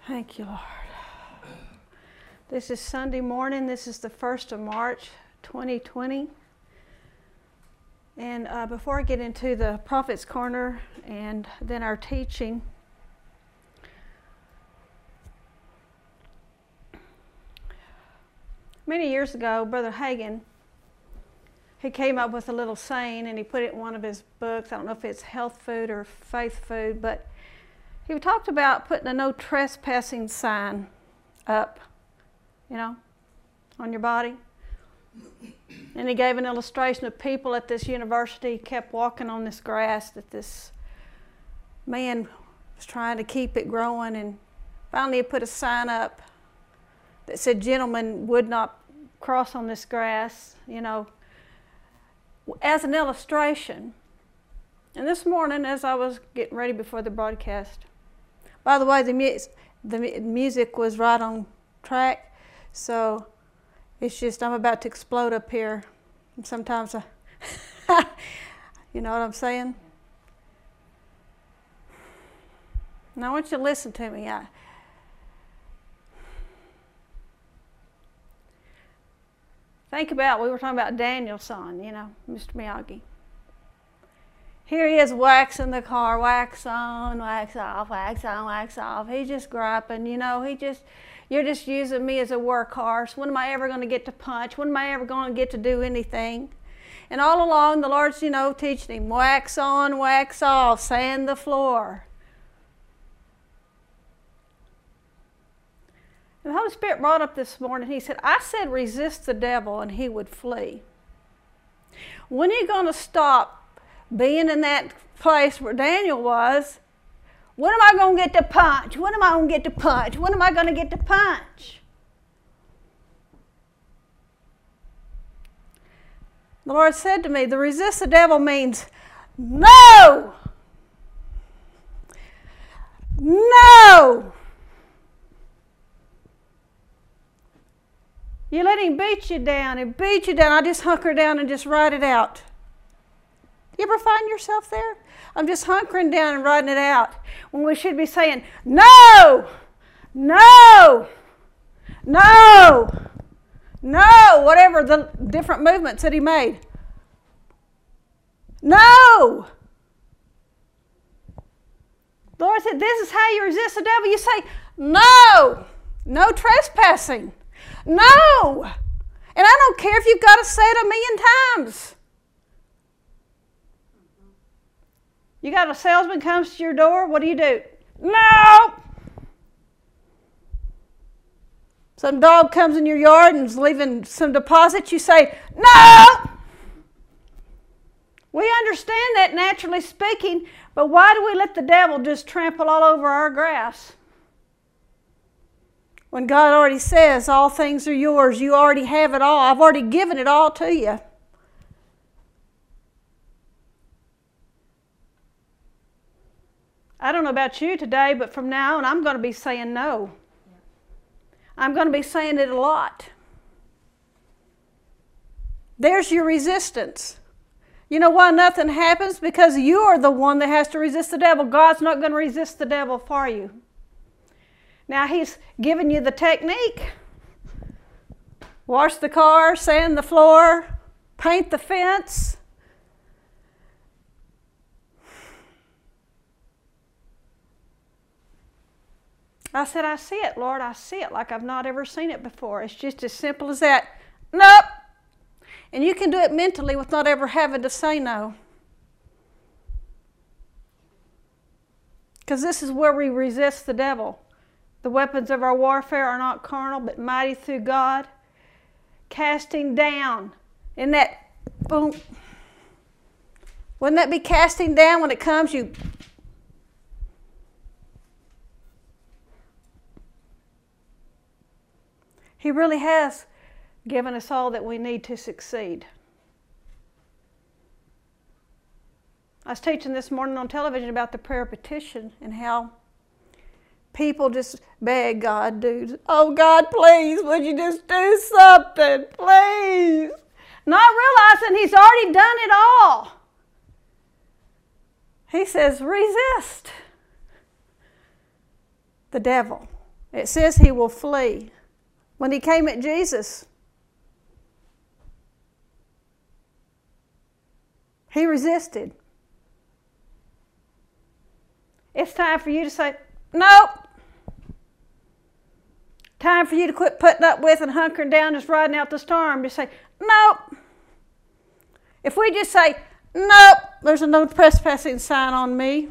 Thank you, Lord. This is Sunday morning. This is the 1st of March, 2020. And before I get into the Prophet's Corner and then our teaching, many years ago, Brother Hagin, he came up with a little saying and he put it in one of his books. I don't know if it's health food or faith food, but he talked about putting a no trespassing sign up, on your body. And he gave an illustration of people at this university kept walking on this grass that this man was trying to keep it growing, and finally he put a sign up that said, "Gentlemen would not cross on this grass," as an illustration. And this morning, as I was getting ready before the broadcast, by the way, the music was right on track, so it's just I'm about to explode up here. And sometimes you know what I'm saying? Now I want you to listen to me. Think about, we were talking about Daniel's son, Mr. Miyagi. Here he is waxing the car, wax on, wax off, wax on, wax off. He's just griping, you're just using me as a workhorse. When am I ever going to get to punch? When am I ever going to get to do anything? And all along the Lord's, teaching him, wax on, wax off, sand the floor. And the Holy Spirit brought up this morning, he said, I said resist the devil and he would flee. When are you going to stop being in that place where Daniel was? When am I going to get to punch? When am I going to get to punch? When am I going to get to punch? The Lord said to me, the resist the devil means no! No! You let him beat you down and beat you down. I just hunker down and just ride it out. You ever find yourself there? I'm just hunkering down and riding it out when we should be saying, no, no, no, no, whatever the different movements that he made. No. The Lord said, this is how you resist the devil. You say, no, no trespassing. No. And I don't care if you've got to say it 1,000,000 times. You got a salesman comes to your door, what do? No! Some dog comes in your yard and is leaving some deposits, you say, no! We understand that naturally speaking, but why do we let the devil just trample all over our grass? When God already says all things are yours, you already have it all. I've already given it all to you. I don't know about you today, but from now on, I'm going to be saying no. I'm going to be saying it a lot. There's your resistance. You know why nothing happens? Because you are the one that has to resist the devil. God's not going to resist the devil for you. Now, he's given you the technique. Wash the car, sand the floor, paint the fence. I said, I see it, Lord. I see it like I've not ever seen it before. It's just as simple as that. Nope. And you can do it mentally with not ever having to say no. Because this is where we resist the devil. The weapons of our warfare are not carnal, but mighty through God. Casting down. In that boom. Wouldn't that be casting down when it comes? He really has given us all that we need to succeed. I was teaching this morning on television about the prayer petition and how people just beg God, oh God, please, would you just do something, please? Not realizing he's already done it all. He says, resist the devil. It says he will flee. When he came at Jesus, he resisted. It's time for you to say, nope. Time for you to quit putting up with and hunkering down, just riding out the storm. Just say, nope. If we just say, nope, there's a no trespassing sign on me.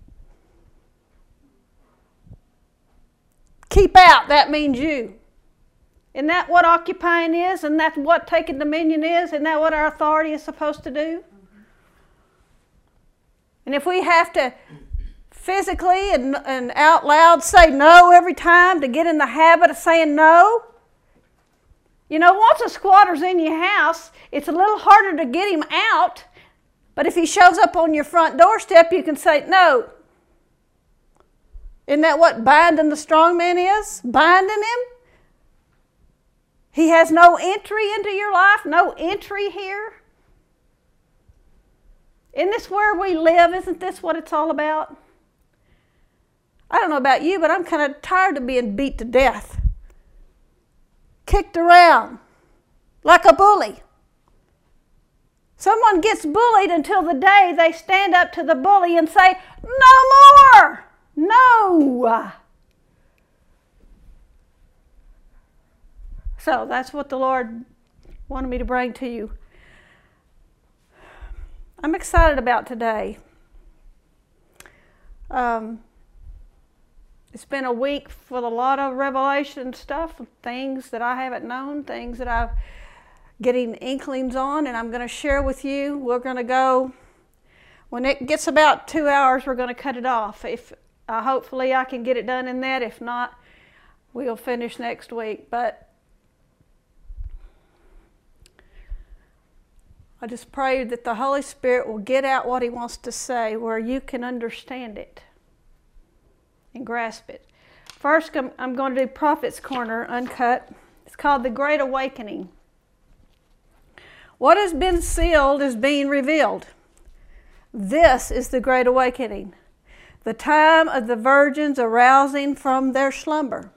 Keep out, that means you. Isn't that what occupying is? Isn't that what taking dominion is? Isn't that what our authority is supposed to do? And if we have to physically and out loud say no every time to get in the habit of saying no, you know, once a squatter's in your house, it's a little harder to get him out. But if he shows up on your front doorstep, you can say no. Isn't that what binding the strong man is? Binding him? He has no entry into your life, no entry here. Isn't this where we live? Isn't this what it's all about? I don't know about you, but I'm kind of tired of being beat to death. Kicked around like a bully. Someone gets bullied until the day they stand up to the bully and say, no more! No! So that's what the Lord wanted me to bring to you. I'm excited about today. It's been a week with a lot of revelation stuff, things that I haven't known, things that I'm getting inklings on, and I'm going to share with you. We're going to go, when it gets about 2 hours, we're going to cut it off. If hopefully I can get it done in that. If not, we'll finish next week. But I just pray that the Holy Spirit will get out what he wants to say where you can understand it and grasp it. First, I'm going to do Prophet's Corner, uncut. It's called The Great Awakening. What has been sealed is being revealed. This is the Great Awakening, the time of the virgins arousing from their slumber.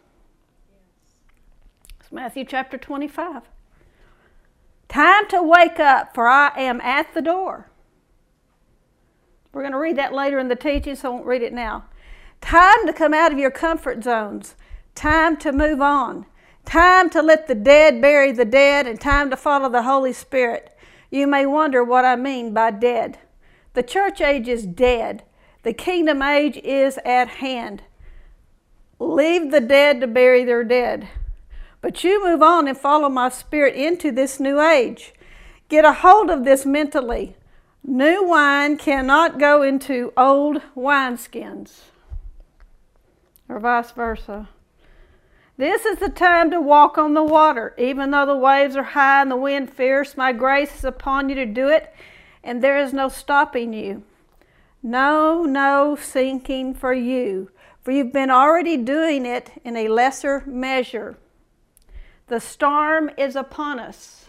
It's Matthew chapter 25. Time to wake up, for I am at the door. We're going to read that later in the teaching, so I won't read it now. Time to come out of your comfort zones. Time to move on. Time to let the dead bury the dead, and time to follow the Holy Spirit. You may wonder what I mean by dead. The church age is dead. The kingdom age is at hand. Leave the dead to bury their dead. But you move on and follow my Spirit into this new age. Get a hold of this mentally. New wine cannot go into old wineskins, or vice versa. This is the time to walk on the water. Even though the waves are high and the wind fierce, my grace is upon you to do it, and there is no stopping you. No sinking for you, for you've been already doing it in a lesser measure. The storm is upon us.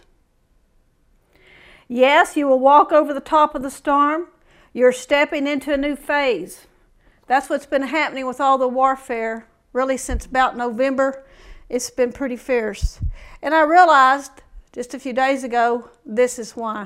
Yes, you will walk over the top of the storm. You're stepping into a new phase. That's what's been happening with all the warfare, really since about November. It's been pretty fierce. And I realized just a few days ago, this is why.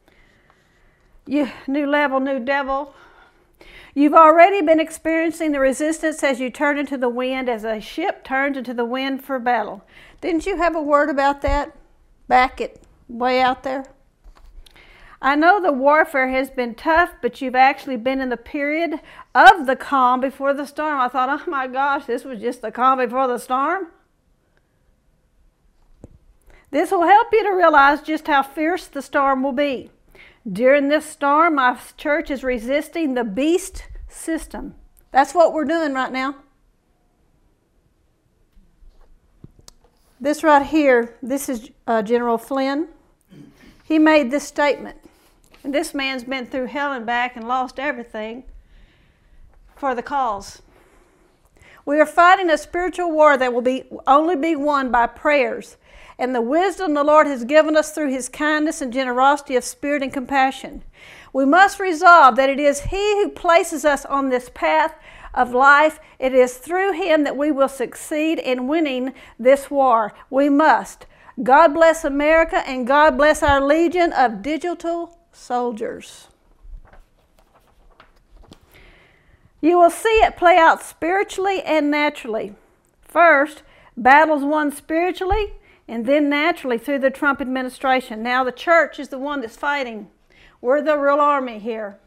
New level, new devil. You've already been experiencing the resistance as you turn into the wind, as a ship turns into the wind for battle. Didn't you have a word about that back at way out there? I know the warfare has been tough, but you've actually been in the period of the calm before the storm. I thought, oh my gosh, this was just the calm before the storm. This will help you to realize just how fierce the storm will be. During this storm, my church is resisting the beast system. That's what we're doing right now. This right here, this is General Flynn. He made this statement. And this man's been through hell and back and lost everything for the cause. We are fighting a spiritual war that will only be won by prayers and the wisdom the Lord has given us through his kindness and generosity of spirit and compassion. We must resolve that it is he who places us on this path of life. It is through him that we will succeed in winning this war. We must. God bless America, and God bless our legion of digital soldiers. You will see it play out spiritually and naturally. First, battles won spiritually and then naturally through the Trump administration. Now the church is the one that's fighting. We're the real army here.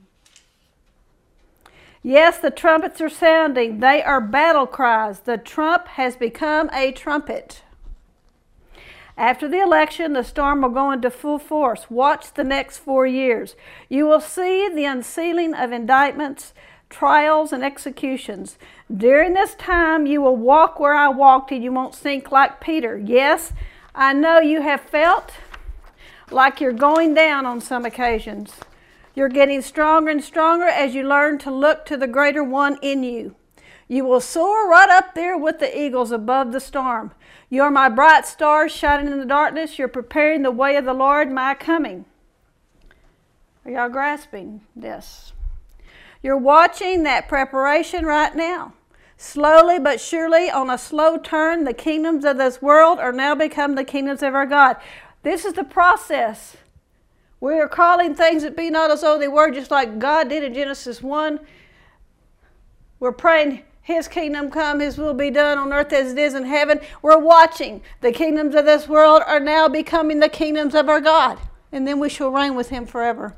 Yes, the trumpets are sounding. They are battle cries. The trump has become a trumpet. After the election, the storm will go into full force. Watch the next 4 years. You will see the unsealing of indictments, trials, and executions. During this time, you will walk where I walked, and you won't sink like Peter. Yes, I know you have felt like you're going down on some occasions. You're getting stronger and stronger as you learn to look to the greater one in you. You will soar right up there with the eagles above the storm. You're my bright stars shining in the darkness. You're preparing the way of the Lord, my coming. Are y'all grasping this? You're watching that preparation right now. Slowly but surely, on a slow turn, the kingdoms of this world are now become the kingdoms of our God. This is the process. We are calling things that be not as though they were, just like God did in Genesis 1. We're praying his kingdom come, his will be done on earth as it is in heaven. We're watching. The kingdoms of this world are now becoming the kingdoms of our God. And then we shall reign with him forever.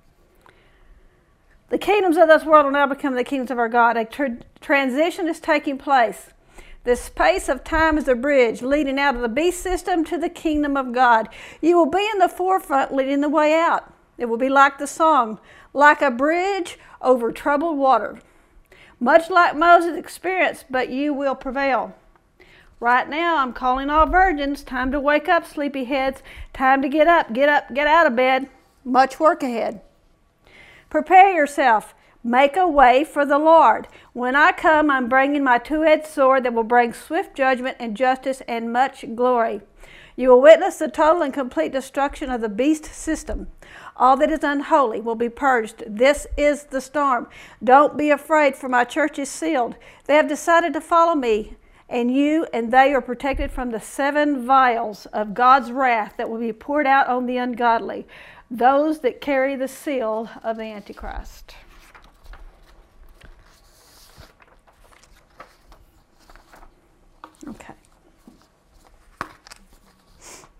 The kingdoms of this world will now become the kingdoms of our God. A transition is taking place. This space of time is a bridge leading out of the beast system to the kingdom of God. You will be in the forefront leading the way out. It will be like the song, like a bridge over troubled water. Much like Moses' experienced, but you will prevail. Right now, I'm calling all virgins. Time to wake up, sleepyheads. Time to get up, get out of bed. Much work ahead. Prepare yourself. Make a way for the Lord. When I come, I'm bringing my two-edged sword that will bring swift judgment and justice and much glory. You will witness the total and complete destruction of the beast system. All that is unholy will be purged. This is the storm. Don't be afraid, for my church is sealed. They have decided to follow me, and you and they are protected from the 7 vials of God's wrath that will be poured out on the ungodly, those that carry the seal of the Antichrist.